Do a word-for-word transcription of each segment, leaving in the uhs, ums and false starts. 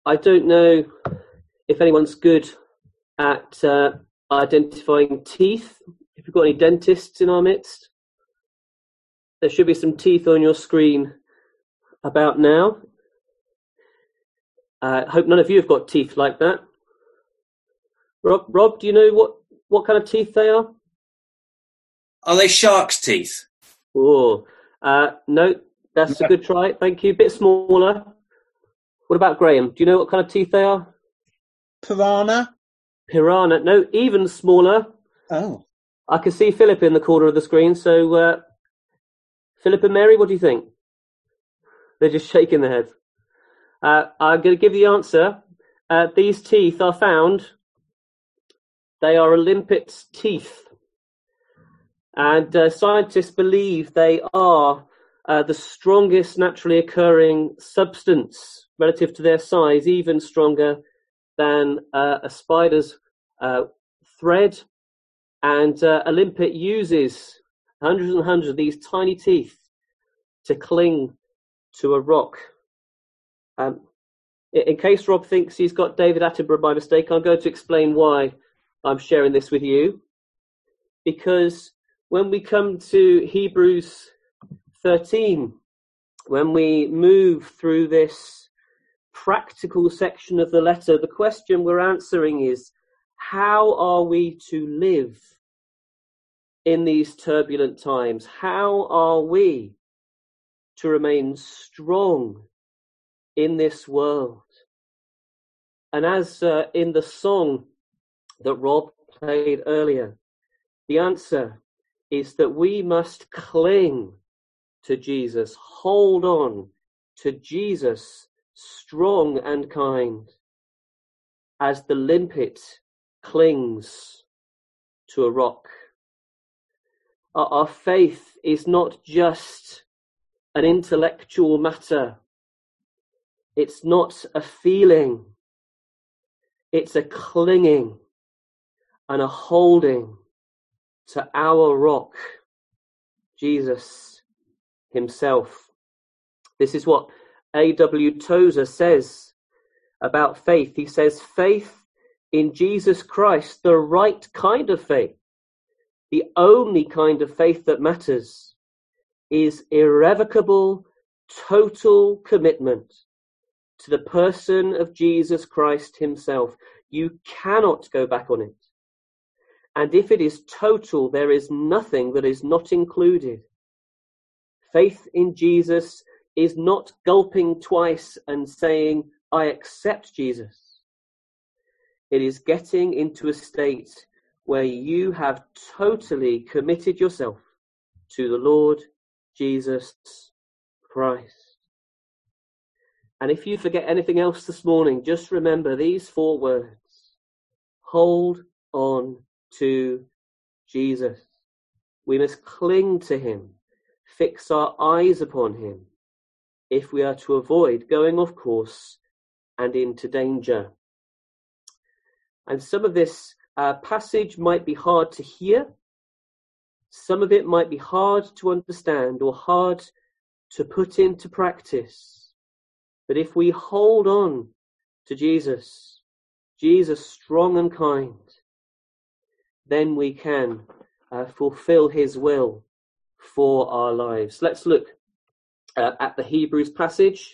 I don't know if anyone's good at uh, identifying teeth. If we've got any dentists in our midst, there should be some teeth on your screen about now. I uh, hope none of you have got teeth like that. Rob, Rob, do you know what, what kind of teeth they are? Are they shark's teeth? Oh, uh, no, that's a good try. Thank you. Bit smaller. What about Graham? Do you know what kind of teeth they are? Piranha? Piranha. No, even smaller. Oh. I can see Philip in the corner of the screen. So, uh, Philip and Mary, what do you think? They're just shaking their heads. Uh, I'm going to give the answer. Uh, these teeth are found. They are a limpet's teeth. And uh, scientists believe they are uh, the strongest naturally occurring substance relative to their size, even stronger than uh, a spider's uh, thread. And uh, a limpet uses hundreds and hundreds of these tiny teeth to cling to a rock. Um, in case Rob thinks he's got David Attenborough by mistake, I'm going to explain why I'm sharing this with you. Because when we come to Hebrews thirteen, when we move through this practical section of the letter, the question we're answering is, how are we to live in these turbulent times? How are we to remain strong in this world? And as uh, in the song that Rob played earlier, the answer is that we must cling to Jesus, hold on to Jesus, strong and kind, as the limpet clings to a rock. Our, our faith is not just an intellectual matter. It's not a feeling. It's a clinging and a holding to our rock, Jesus himself. This is what A W Tozer says about faith. He says, faith in Jesus Christ, the right kind of faith, the only kind of faith that matters, is irrevocable, total commitment to the person of Jesus Christ himself. You cannot go back on it. And if it is total, there is nothing that is not included. Faith in Jesus is not gulping twice and saying, I accept Jesus. It is getting into a state where you have totally committed yourself to the Lord Jesus Christ. And if you forget anything else this morning, just remember these four words. Hold on to Jesus. We must cling to him, fix our eyes upon him, if we are to avoid going off course and into danger. And some of this uh, passage might be hard to hear. Some of it might be hard to understand or hard to put into practice. But if we hold on to Jesus, Jesus strong and kind, then we can uh, fulfill his will for our lives. Let's look uh, at the Hebrews passage.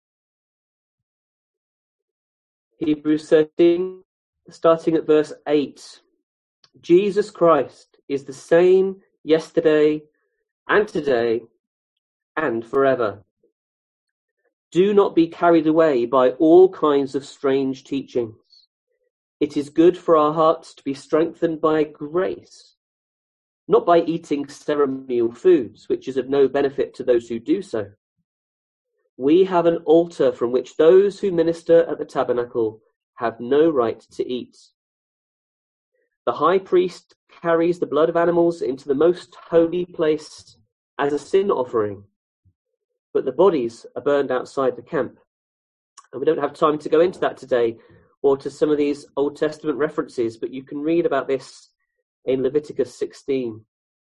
Hebrews thirteen, starting at verse eight. Jesus Christ is the same yesterday and today and forever. Do not be carried away by all kinds of strange teachings. It is good for our hearts to be strengthened by grace, not by eating ceremonial foods, which is of no benefit to those who do so. We have an altar from which those who minister at the tabernacle have no right to eat. The high priest carries the blood of animals into the most holy place as a sin offering, but the bodies are burned outside the camp. And we don't have time to go into that today or to some of these Old Testament references, but you can read about this in Leviticus sixteen.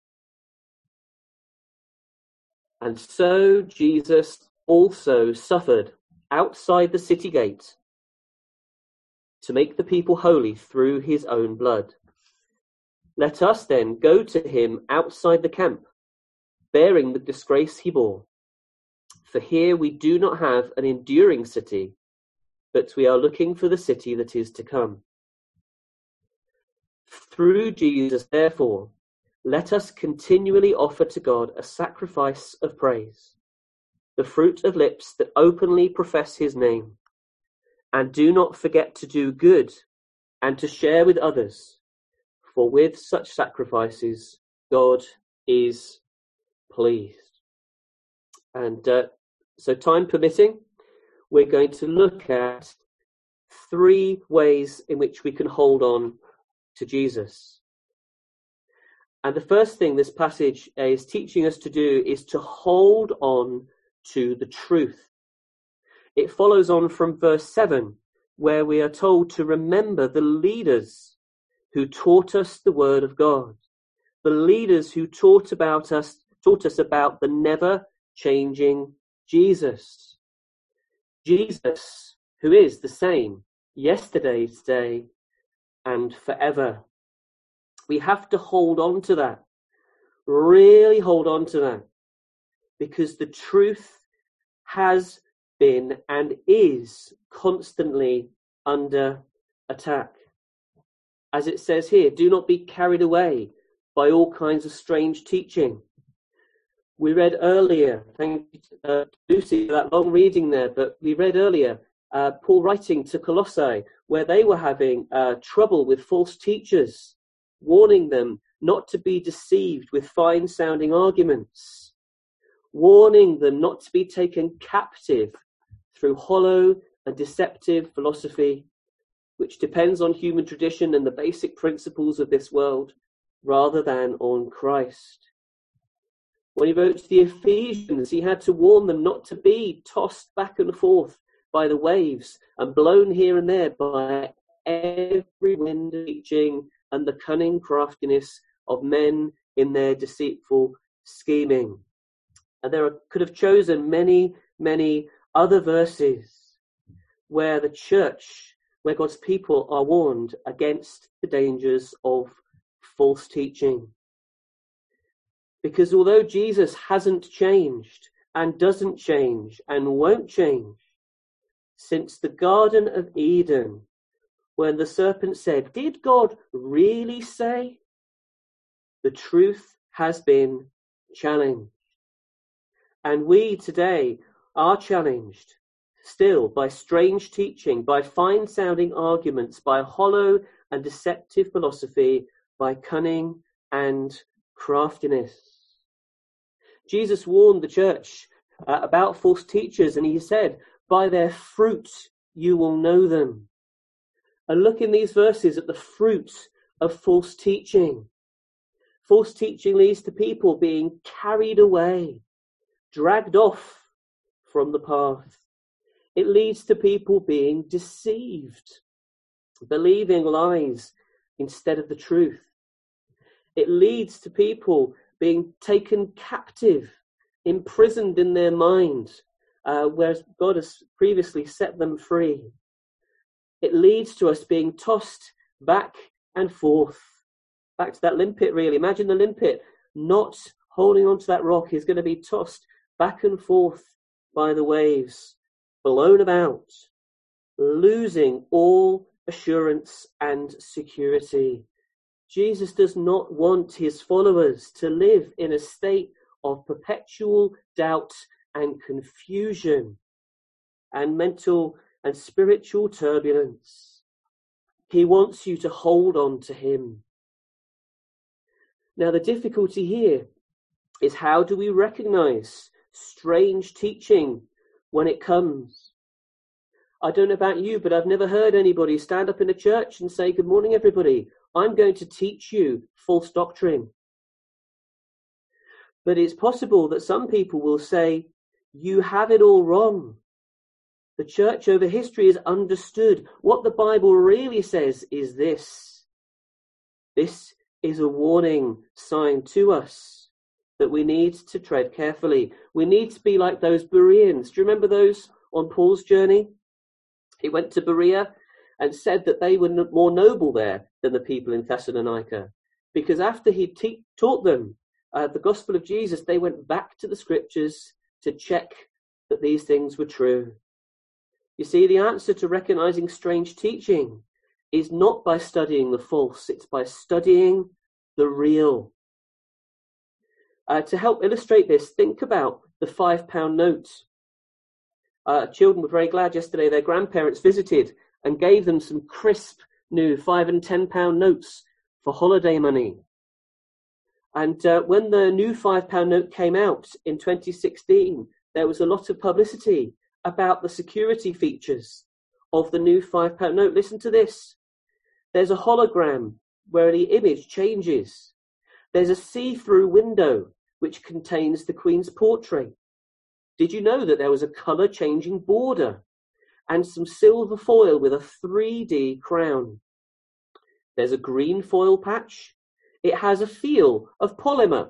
And so Jesus also suffered outside the city gate to make the people holy through his own blood. Let us then go to him outside the camp, bearing the disgrace he bore. For here we do not have an enduring city, but we are looking for the city that is to come. Through Jesus, therefore, let us continually offer to God a sacrifice of praise, the fruit of lips that openly profess his name. And do not forget to do good and to share with others, for with such sacrifices God is pleased. And uh, so time permitting, we're going to look at three ways in which we can hold on to Jesus. And the first thing this passage is teaching us to do is to hold on to the truth. It follows on from verse seven, where we are told to remember the leaders who taught us the word of God, the leaders who taught about us, taught us about the never-changing Jesus. Jesus, who is the same yesterday, today, and forever. We have to hold on to that, really hold on to that, because the truth has been and is constantly under attack. As it says here, do not be carried away by all kinds of strange teaching. We read earlier, thank you uh, Lucy for that long reading there, but we read earlier uh, Paul writing to Colossae, where they were having uh, trouble with false teachers, warning them not to be deceived with fine-sounding arguments, warning them not to be taken captive through hollow and deceptive philosophy, which depends on human tradition and the basic principles of this world, rather than on Christ. When he wrote to the Ephesians, he had to warn them not to be tossed back and forth by the waves and blown here and there by every wind of teaching and the cunning craftiness of men in their deceitful scheming. And there are, could have chosen many, many other verses where the church, where God's people are warned against the dangers of false teaching. Because although Jesus hasn't changed and doesn't change and won't change, since the Garden of Eden, when the serpent said, "Did God really say?" the truth has been challenged. And we today are challenged still by strange teaching, by fine-sounding arguments, by hollow and deceptive philosophy, by cunning and craftiness. Jesus warned the church uh, about false teachers, and he said, by their fruit you will know them. And look in these verses at the fruit of false teaching. False teaching leads to people being carried away, dragged off from the path. It leads to people being deceived, believing lies instead of the truth. It leads to people being taken captive, imprisoned in their mind, uh, whereas God has previously set them free. It leads to us being tossed back and forth. Back to that limpet, really. Imagine the limpet not holding onto that rock. He's going to be tossed back and forth by the waves, blown about, losing all assurance and security. Jesus does not want his followers to live in a state of perpetual doubt and confusion and mental and spiritual turbulence. He wants you to hold on to him. Now, the difficulty here is, how do we recognize strange teaching when it comes? I don't know about you, but I've never heard anybody stand up in a church and say, "Good morning, everybody. I'm going to teach you false doctrine." But it's possible that some people will say, "You have it all wrong. The church over history has understood. What the Bible really says is this." This is a warning sign to us that we need to tread carefully. We need to be like those Bereans. Do you remember those on Paul's journey? He went to Berea and said that they were no- more noble there than the people in Thessalonica. Because after he te- taught them uh, the gospel of Jesus, they went back to the scriptures to check that these things were true. You see, the answer to recognizing strange teaching is not by studying the false, it's by studying the real. Uh, to help illustrate this, think about the five pound note. Uh, children were very glad yesterday their grandparents visited and gave them some crisp new five and ten pound notes for holiday money. And uh, when the new five pound note came out in twenty sixteen, there was a lot of publicity about the security features of the new five pound note. Listen to this. There's a hologram where the image changes. There's a see-through window which contains the Queen's portrait. Did you know that there was a colour-changing border and some silver foil with a three D crown? There's a green foil patch. It has a feel of polymer.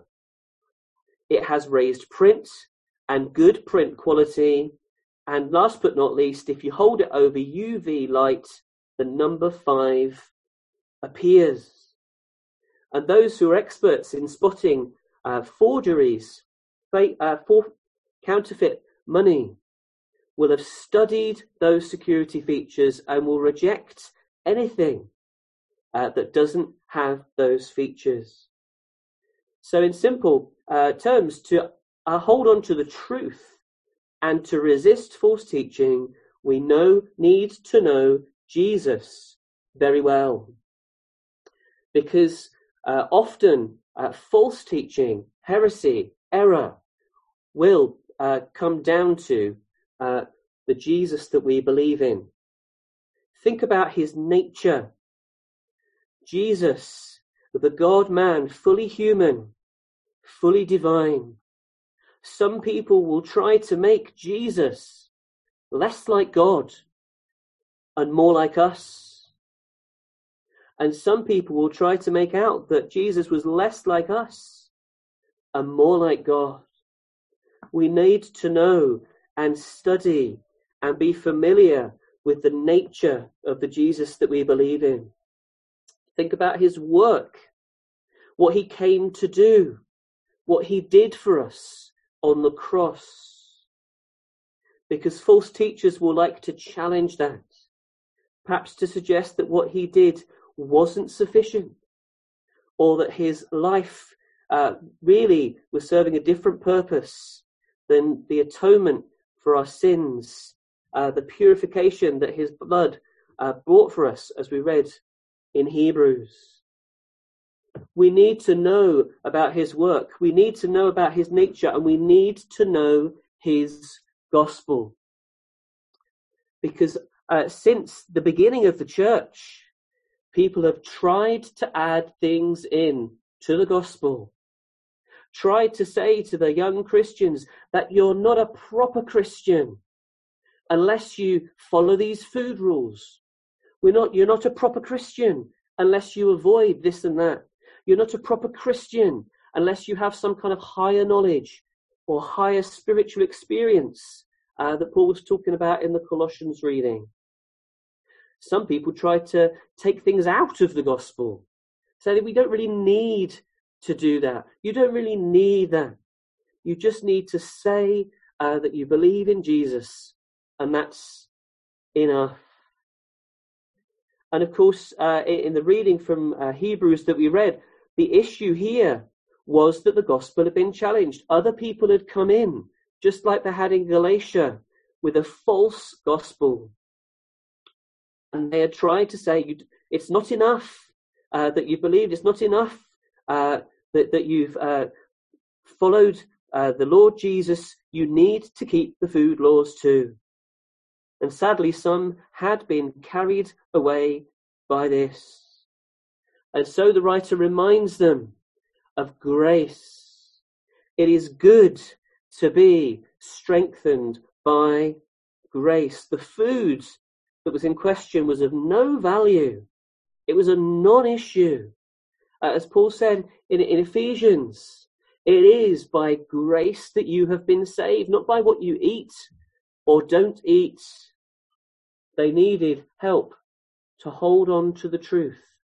It has raised print and good print quality. And last but not least, if you hold it over U V light, the number five appears. And those who are experts in spotting uh, forgeries, fake, uh, for counterfeit money, will have studied those security features and will reject anything uh, that doesn't have those features. So in simple uh, terms, to uh, hold on to the truth and to resist false teaching, we know need to know Jesus very well. Because uh, often uh, false teaching, heresy, error will uh, come down to uh, the Jesus that we believe in. Think about his nature. Jesus, the God-man, fully human, fully divine. Some people will try to make Jesus less like God and more like us. And some people will try to make out that Jesus was less like us and more like God. We need to know and study and be familiar with the nature of the Jesus that we believe in. Think about his work, what he came to do, what he did for us on the cross. Because false teachers will like to challenge that, perhaps to suggest that what he did wasn't sufficient, or that his life uh, really was serving a different purpose than the atonement for our sins, uh, the purification that his blood uh, brought for us, as we read in Hebrews. We need to know about his work. We need to know about his nature, and we need to know his gospel. Because uh, since the beginning of the church, people have tried to add things in to the gospel, tried to say to the young Christians that you're not a proper Christian unless you follow these food rules. We're not, you're not a proper Christian unless you avoid this and that. You're not a proper Christian unless you have some kind of higher knowledge or higher spiritual experience uh, that Paul was talking about in the Colossians reading. Some people try to take things out of the gospel, say that we don't really need to do that. You don't really need that. You just need to say uh, that you believe in Jesus, and that's enough. And of course, uh, in the reading from uh, Hebrews that we read, the issue here was that the gospel had been challenged. Other people had come in, just like they had in Galatia, with a false gospel. And they had tried to say, you, it's not enough uh, that you believed, it's not enough uh, that, that you've uh, followed uh, the Lord Jesus, you need to keep the food laws too. And sadly, some had been carried away by this. And so the writer reminds them of grace. It is good to be strengthened by grace. The food that was in question was of no value. It was a non-issue. Uh, as Paul said in, in Ephesians, it is by grace that you have been saved, not by what you eat or don't eat. They needed help to hold on to the truth.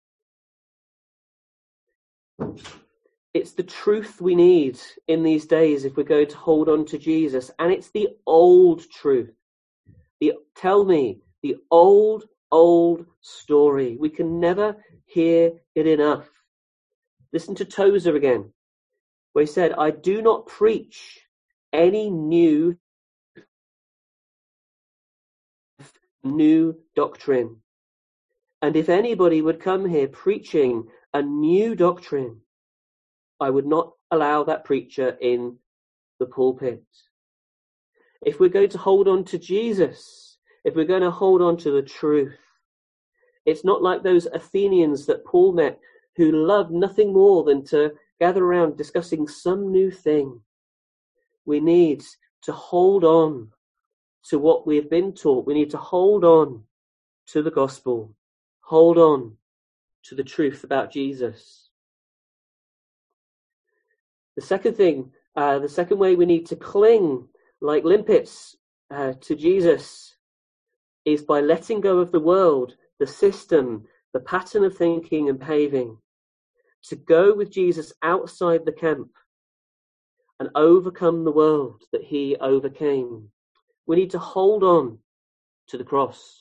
It's the truth we need in these days if we're going to hold on to Jesus. And it's the old truth. The, tell me, the old, old story. We can never hear it enough. Listen to Tozer again, where he said, I do not preach any new, new doctrine. And if anybody would come here preaching a new doctrine, I would not allow that preacher in the pulpit. If we're going to hold on to Jesus, if we're going to hold on to the truth, it's not like those Athenians that Paul met who loved nothing more than to gather around discussing some new thing. We need to hold on to what we've been taught. We need to hold on to the gospel. Hold on to the truth about Jesus. The second thing, uh, the second way we need to cling like limpets uh, to Jesus is by letting go of the world, the system, the pattern of thinking and behaving, to go with Jesus outside the camp and overcome the world that he overcame. We need to hold on to the cross.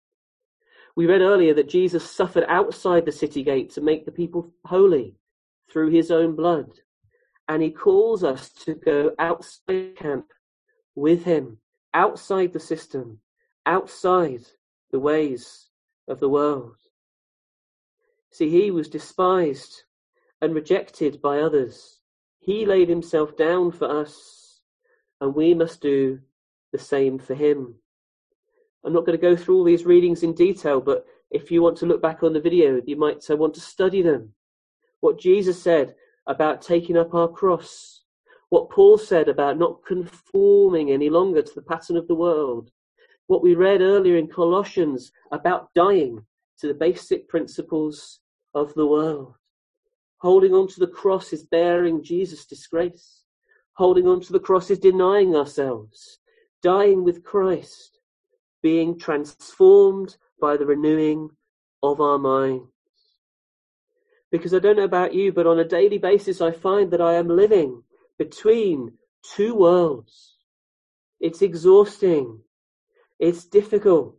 We read earlier that Jesus suffered outside the city gate to make the people holy through his own blood. And he calls us to go outside the camp with him, outside the system, outside the ways of the world. See, he was despised and rejected by others. He laid himself down for us, and we must do the same for him. I'm not going to go through all these readings in detail, but if you want to look back on the video, you might uh, want to study them. What Jesus said about taking up our cross, what Paul said about not conforming any longer to the pattern of the world, what we read earlier in Colossians about dying to the basic principles of the world. Holding on to the cross is bearing Jesus' disgrace. Holding on to the cross is denying ourselves, dying with Christ, being transformed by the renewing of our minds. Because I don't know about you, but on a daily basis I find that I am living between two worlds. It's exhausting. It's difficult.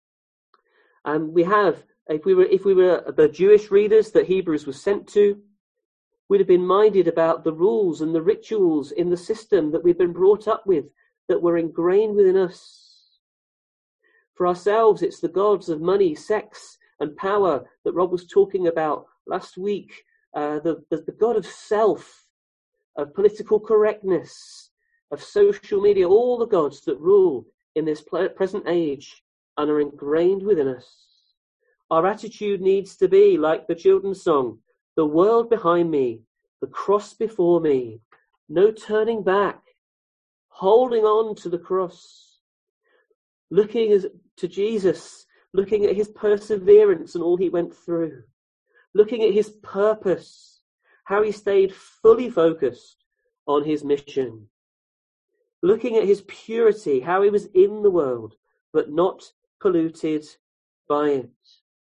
And we have, if we were if we were the Jewish readers that Hebrews was sent to, we'd have been minded about the rules and the rituals in the system that we've been brought up with, that were ingrained within us. For ourselves, it's the gods of money, sex, and power that Rob was talking about last week. Uh, the, the, the God of self, of political correctness, of social media, all the gods that rule in this present age and are ingrained within us. Our attitude needs to be like the children's song, the world behind me, the cross before me, no turning back, holding on to the cross, looking as, to Jesus, looking at his perseverance and all he went through, looking at his purpose, how he stayed fully focused on his mission, looking at his purity, how he was in the world, but not polluted by it.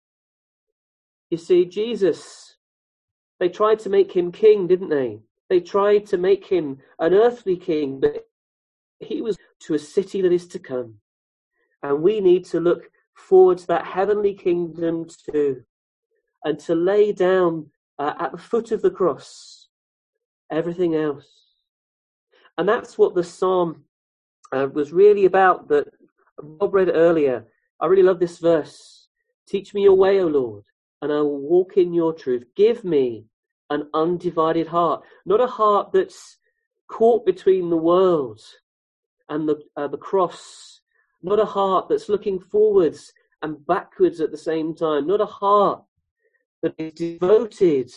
You see, Jesus, they tried to make him king, didn't they? They tried to make him an earthly king, but he was to a city that is to come. And we need to look forward to that heavenly kingdom too, and to lay down uh, at the foot of the cross everything else. And that's what the psalm uh, was really about, that Rob read earlier. I really love this verse. Teach me your way, O Lord, and I will walk in your truth. Give me an undivided heart, not a heart that's caught between the world and the, uh, the cross, not a heart that's looking forwards and backwards at the same time, not a heart that is devoted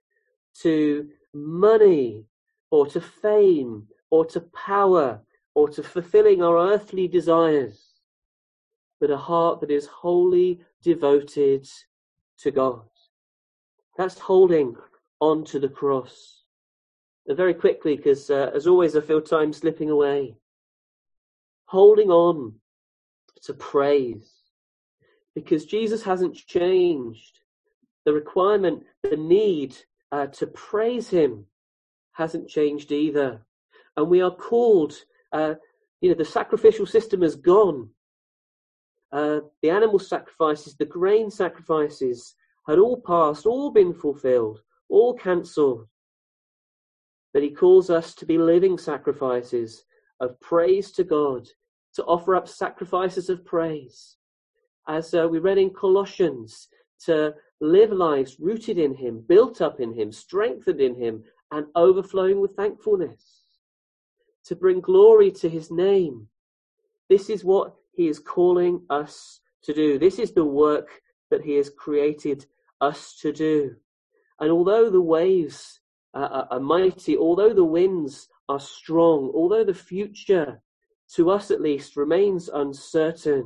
to money or to fame or to power or to fulfilling our earthly desires, but a heart that is wholly devoted to God. That's holding on to the cross. And very quickly, because uh, as always I feel time slipping away, holding on to praise. because Jesus hasn't changed. The requirement, the need uh, to praise him hasn't changed either. And we are called, uh, you know, the sacrificial system has gone. Uh, the animal sacrifices, the grain sacrifices had all passed, all been fulfilled, all cancelled. But he calls us to be living sacrifices of praise to God, to offer up sacrifices of praise. As uh, we read in Colossians, to live lives rooted in him, built up in him, strengthened in him, and overflowing with thankfulness. To bring glory to his name. This is what he is calling us to do. This is the work that he has created us to do. And although the waves uh, are mighty, although the winds are strong, although the future, to us at least, remains uncertain,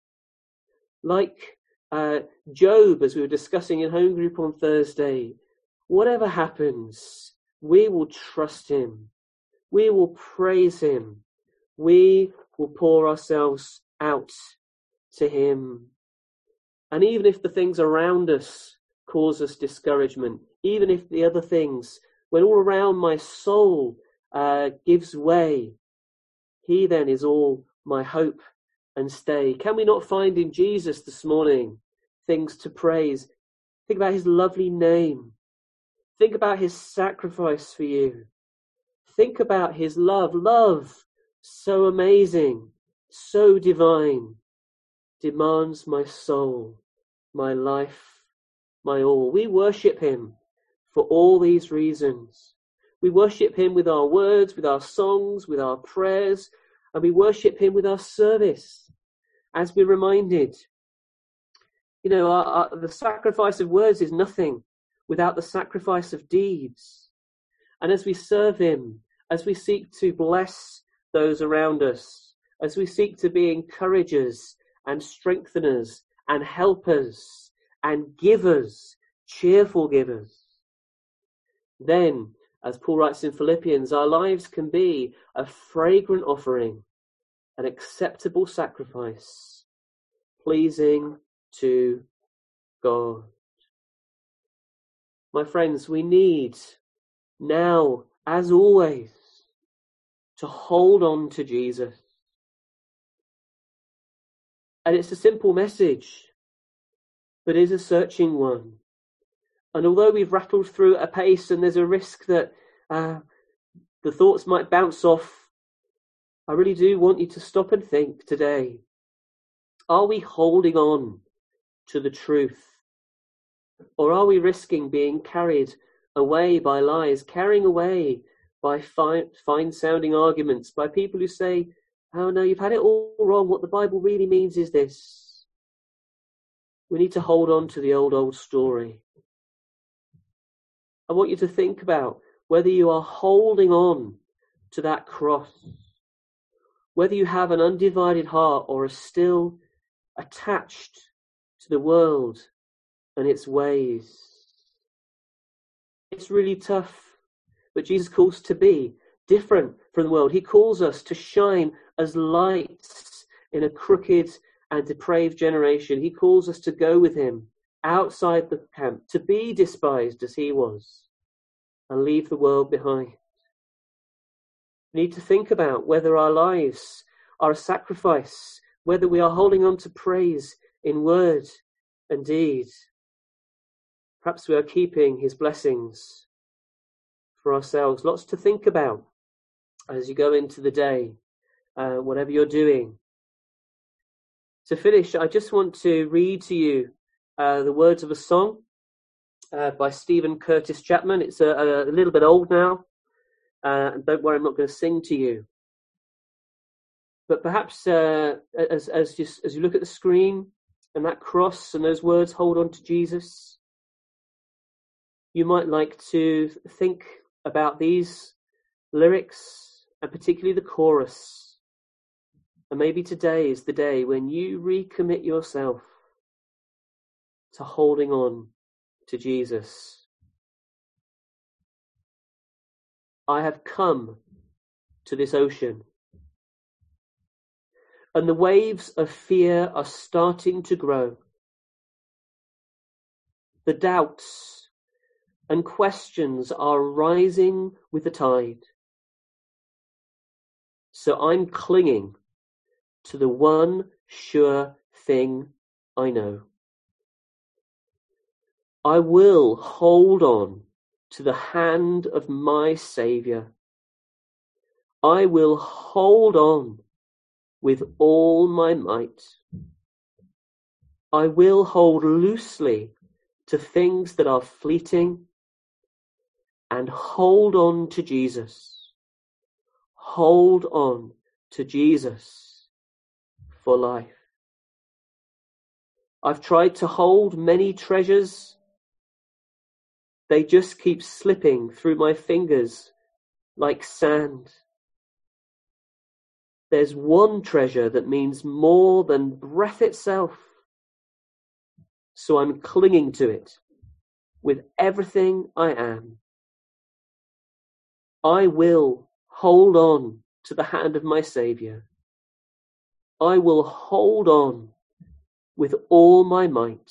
like uh, Job, as we were discussing in home group on Thursday, whatever happens, we will trust him. We will praise him. We will pour ourselves out to him. And even if the things around us cause us discouragement, even if the other things, when all around my soul uh, gives way, he then is all my hope and stay. Can we not find in Jesus this morning things to praise? Think about his lovely name. Think about his sacrifice for you. Think about his love. Love so amazing, so divine, demands my soul, my life, my all. We worship him for all these reasons. We worship him with our words, with our songs, with our prayers, and we worship him with our service. As we're reminded, you know, our, our, the sacrifice of words is nothing without the sacrifice of deeds. And as we serve him, as we seek to bless those around us, as we seek to be encouragers and strengtheners and helpers and givers, cheerful givers, then, as Paul writes in Philippians, our lives can be a fragrant offering, an acceptable sacrifice, pleasing to God. My friends, we need now, as always, to hold on to Jesus. And it's a simple message, but it is a searching one. And although we've rattled through at a pace and there's a risk that uh, the thoughts might bounce off, I really do want you to stop and think today. Are we holding on to the truth? Or are we risking being carried away by lies, carrying away by fine, fine-sounding arguments, by people who say, oh no, you've had it all wrong. What the Bible really means is this. We need to hold on to the old, old story. I want you to think about whether you are holding on to that cross, whether you have an undivided heart or are still attached to the world and its ways. It's really tough, but Jesus calls to be different from the world. He calls us to shine as lights in a crooked and depraved generation. He calls us to go with him outside the camp, to be despised as he was, and leave the world behind. We need to think about whether our lives are a sacrifice, whether we are holding on to praise in word and deed. Perhaps we are keeping his blessings for ourselves. Lots to think about as you go into the day, uh, whatever you're doing. To finish, I just want to read to you uh, the words of a song uh, by Stephen Curtis Chapman. It's a, a little bit old now, uh, and don't worry, I'm not going to sing to you. But perhaps uh, as as, just, as you look at the screen and that cross and those words, hold on to Jesus, you might like to think about these lyrics, and particularly the chorus. And maybe today is the day when you recommit yourself to holding on to Jesus. I have come to this ocean, and the waves of fear are starting to grow. The doubts and questions are rising with the tide. So I'm clinging to the one sure thing I know. I will hold on to the hand of my Saviour. I will hold on with all my might. I will hold loosely to things that are fleeting and hold on to Jesus. Hold on to Jesus for life. I've tried to hold many treasures. They just keep slipping through my fingers like sand. There's one treasure that means more than breath itself. So I'm clinging to it with everything I am. I will hold on to the hand of my Saviour. I will hold on with all my might.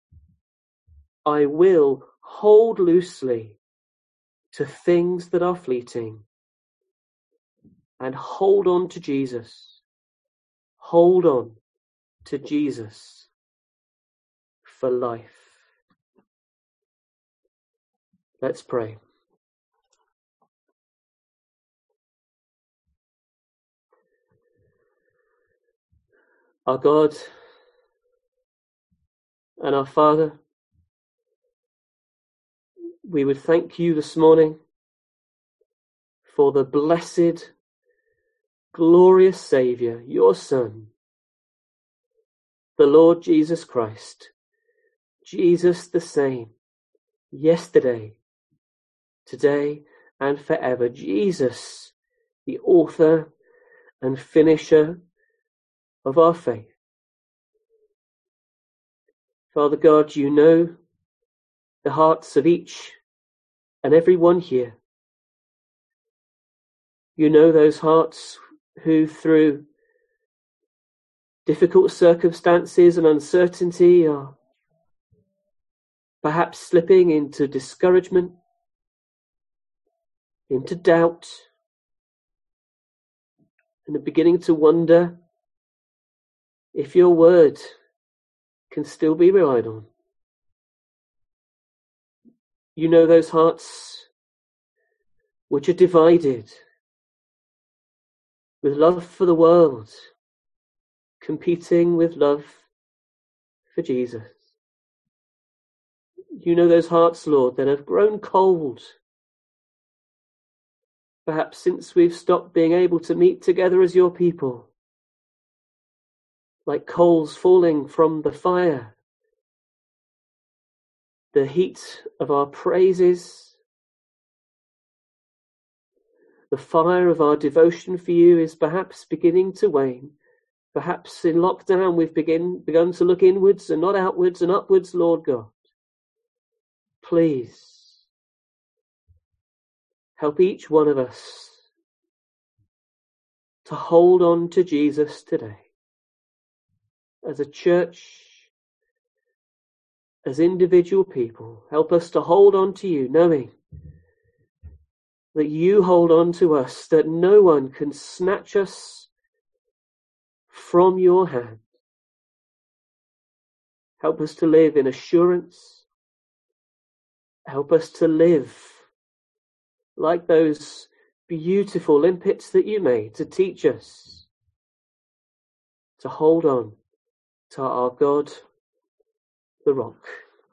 I will hold loosely to things that are fleeting and hold on to Jesus. Hold on to Jesus for life. Let's pray. Our God and our Father, we would thank you this morning for the blessed, glorious Saviour, your Son, the Lord Jesus Christ. Jesus the same, yesterday, today, and forever. Jesus, the author and finisher of our faith. Father God, you know the hearts of each and every one here. You know those hearts who, through difficult circumstances and uncertainty, are perhaps slipping into discouragement, into doubt, and are beginning to wonder if your word can still be relied on. You know those hearts which are divided with love for the world, competing with love for Jesus. You know those hearts, Lord, that have grown cold, perhaps since we've stopped being able to meet together as your people, like coals falling from the fire. The heat of our praises, the fire of our devotion for you is perhaps beginning to wane. Perhaps in lockdown we've begin, begun to look inwards and not outwards and upwards, Lord God. Please help each one of us to hold on to Jesus today. As a church, as individual people, help us to hold on to you, knowing that you hold on to us, that no one can snatch us from your hand. Help us to live in assurance. Help us to live like those beautiful limpets that you made to teach us to hold on to our God, the rock.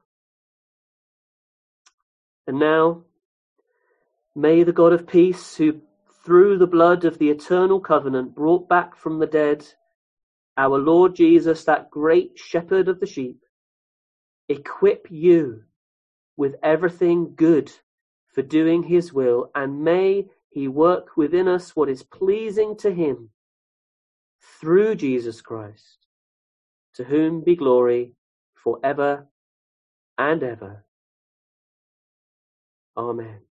And now, may the God of peace, who through the blood of the eternal covenant brought back from the dead our Lord Jesus, that great shepherd of the sheep, equip you with everything good for doing his will, and may he work within us what is pleasing to him through Jesus Christ, to whom be glory forever and ever. Amen.